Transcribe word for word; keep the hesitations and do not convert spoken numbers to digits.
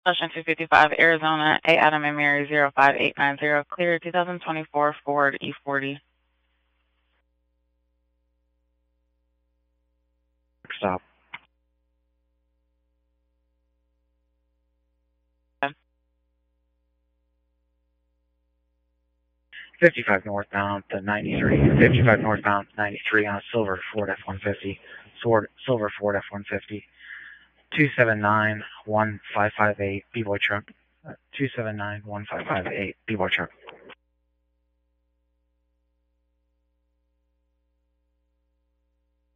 Ocean two fifty-five, Arizona, A Adam and Mary zero five eight nine zero, clear two thousand twenty-four Ford E forty. Stop. fifty-five northbound to ninety-three. fifty-five northbound to ninety-three on a silver Ford F one fifty. Sword, silver Ford F one fifty. two seven nine one five five eight B-Boy truck. two seven nine one five five eight B-Boy truck.